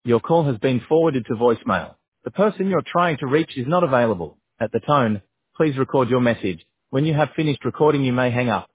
Your call has been forwarded to voicemail. The person you're trying to reach is not available. At the tone, please record your message. When you have finished recording, you may hang up.